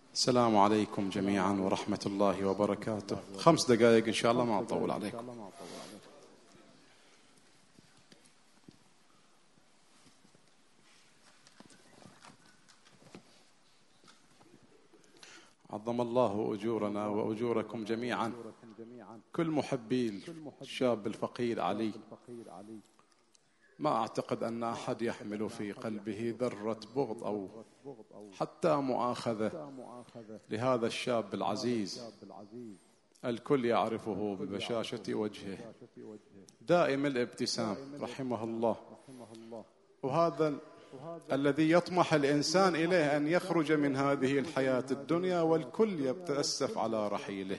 السلام عليكم جميعا ورحمة الله وبركاته. 5 دقائق إن شاء الله، ما أطول عليكم. عظم الله أجورنا وأجوركم جميعا. كل محبي الشاب الفقير علي، ما أعتقد أن أحد يحمل في قلبه ذرة بغض أو حتى مؤاخذة لهذا الشاب العزيز. الكل يعرفه ببشاشة وجهه، دائم الابتسام رحمه الله. وهذا الذي يطمح الإنسان إليه، أن يخرج من هذه الحياة الدنيا والكل يتأسف على رحيله.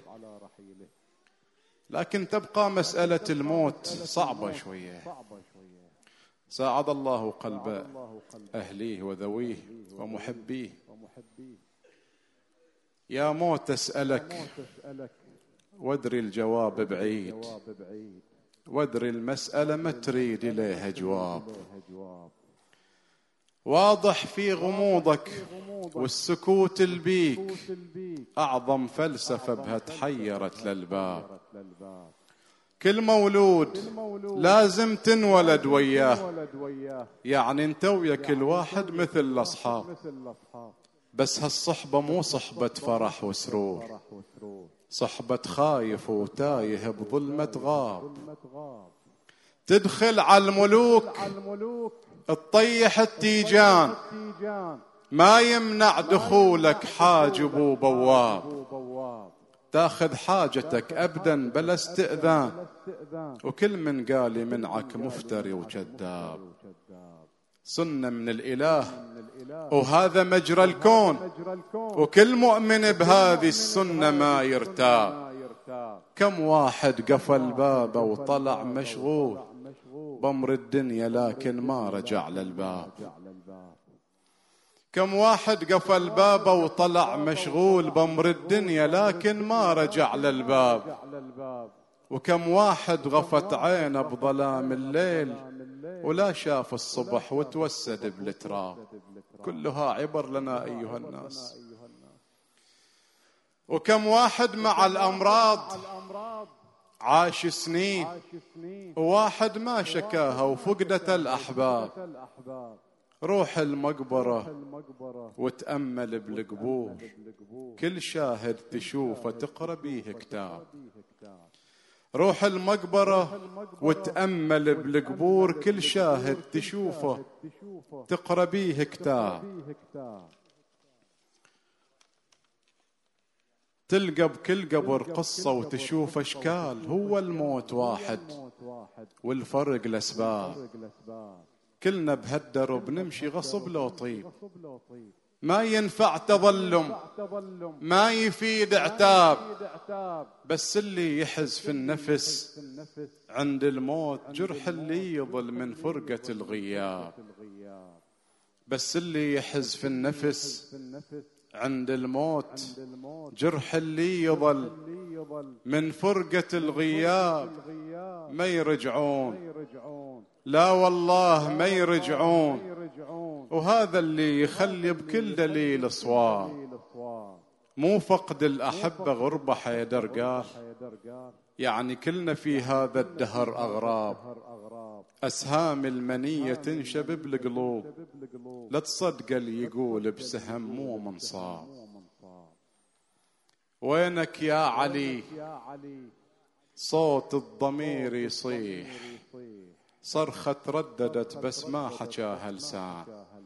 لكن تبقى مسألة الموت صعبة شوية. ساعد الله قلب أهليه وذويه ومحبيه. يا موت أسألك وادري الجواب بعيد، وادري المسألة ما تريد إليها جواب. واضح في غموضك والسكوت البيك، أعظم فلسفة بها تحيرت للباب. كل مولود لازم تنولد وياه، يعني انت ويا كل واحد مثل الأصحاب. بس هالصحبة مو صحبة فرح وسرور، صحبة خايف وتايه بظلمة غاب. تدخل على الملوك تطيح التيجان، ما يمنع دخولك حاجب وبواب. تاخذ حاجتك أبدا بلا استئذان، وكل من قال يمنعك مفتري وكذاب. سنة من الإله وهذا مجرى الكون، وكل مؤمن بهذه السنة ما يرتاب. كم واحد قفل بابه وطلع مشغول بأمر الدنيا لكن ما رجع للباب. كم واحد قفل بابه وطلع مشغول بأمر الدنيا لكن ما رجع للباب. وكم واحد غفت عينه بظلام الليل ولا شاف الصبح وتوسد بالتراب. كلها عبر لنا أيها الناس. وكم واحد مع الأمراض عاش سنين، وواحد ما شكاها وفقدت الأحباب. روح المقبرة وتأمل بالقبور، كل شاهد تشوفه تقرأ بيه كتاب. روح المقبرة وتأمل بالقبور، كل شاهد تشوفه تقرأ بيه كتاب. تلقى بكل قبر قصة وتشوف أشكال. هو الموت واحد والفرق الأسباب. كلنا بهالدرب نمشي غصب لو طيب، ما ينفع تظلم، ما يفيد عتاب. بس اللي يحز في النفس عند الموت جرح اللي يظل من فرقة الغياب. بس اللي يحز في النفس عند الموت جرح اللي يظل من فرقة الغياب. ما يرجعون، لا والله ما يرجعون. وهذا اللي يخلي بكل دليل صواب. مو فقد الأحبة غربة حيدر قال، يعني كلنا في هذا الدهر أغراب. أسهام المنية تنشب بالقلوب، لا تصدق اللي يقول بسهم مو منصاب. وينك يا علي صوت الضمير يصيح، صرخة ترددت بس ما حكاها لسان.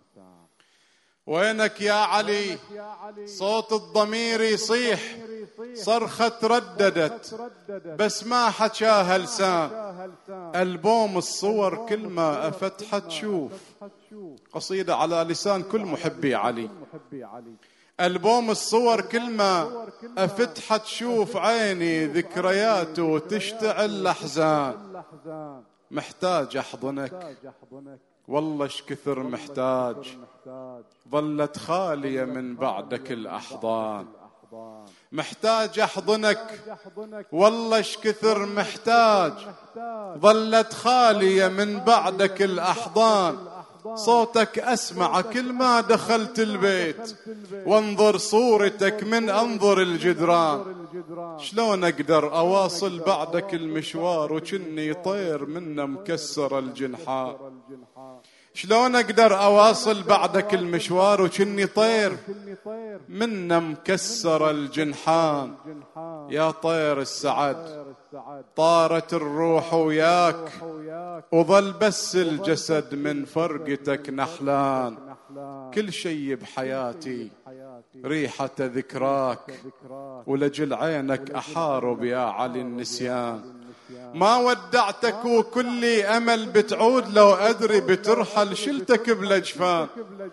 وينك يا علي صوت الضمير يصيح، صرخة ترددت بس ما حكاها لسان. ألبوم الصور كل ما أفتح تشوف، قصيدة على لسان كل محبي علي. ألبوم الصور كل ما أفتح تشوف عيني ذكرياته تشتعل الأحزان. محتاج أحضنك والله شكثر محتاج، ظلت خالية من بعدك الأحضان. محتاج أحضنك والله شكثر محتاج، ظلت خالية من بعدك الأحضان. صوتك أسمع كل ما دخلت البيت، وانظر صورتك من أنظر الجدران. شلون أقدر أواصل بعدك المشوار وكني طير منه مكسر الجنحان؟ شلون أقدر أواصل بعدك المشوار وكني طير منه مكسر الجنحان؟ يا طير السعد طارت الروح وياك، وظل بس الجسد من فرقتك نحلان. كل شي بحياتي ريحة ذكراك، ولجل عينك أحارب يا علي النسيان. ما ودعتك وكلي أمل بتعود، لو أدري بترحل شلتك بلجفان.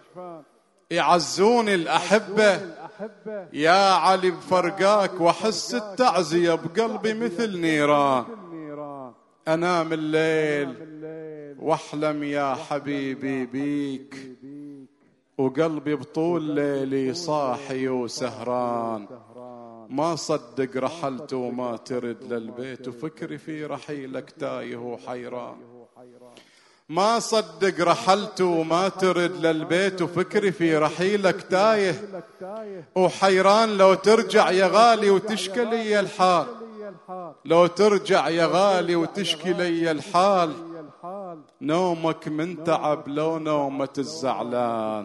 يعزوني الأحبة يا علي بفرقاك، وأحس التعزية بقلبي مثل نيران. أنام الليل واحلم يا حبيبي بيك، وقلبي بطول ليلي صاحي وسهران. ما صدق رحلت وما ترد للبيت، وفكري في رحيلك تايه وحيران. ما صدق رحلت وما ترد للبيت، وفكري في رحيلك تايه وحيران. لو ترجع يا غالي وتشكي لي الحال، لو ترجع يا غالي وتشكي لي الحال. نومك من تعب لو نومة الزعلان.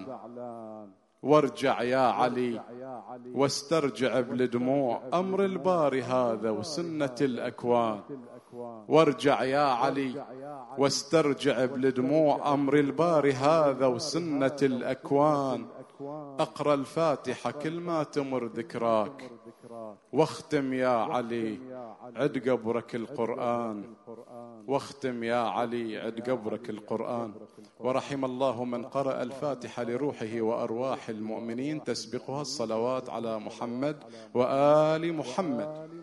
وارجع يا علي واسترجع بالدموع، أمر الباري هذا وسنة الأكوان. وارجع يا علي واسترجع بالدموع، أمر الباري هذا وسنة الأكوان. أقرأ الفاتحة كل ما تمر ذكراك، واختم يا علي عد قبرك القرآن. واختم يا علي عد قبرك القرآن. ورحم الله من قرأ الفاتحة لروحه وأرواح المؤمنين، تسبقها الصلوات على محمد وآل محمد.